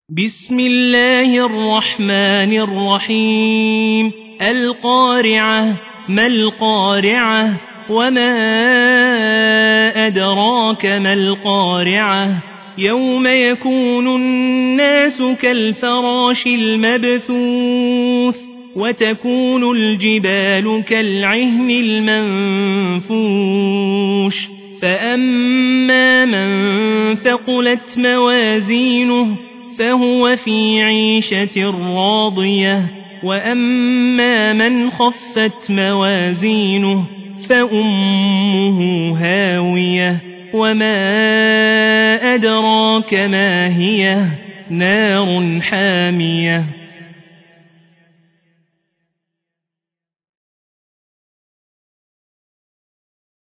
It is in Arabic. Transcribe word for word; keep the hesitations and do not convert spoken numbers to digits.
بسم الله الرحمن الرحيم القارعة ما القارعة وما أدراك ما القارعة يوم يكون الناس كالفراش المبثوث وتكون الجبال كالعهن المنفوش فأما من ثقلت موازينه فهو في عيشة راضية وأما من خفت موازينه فأمه هاوية وما أدراك ما هي نار حامية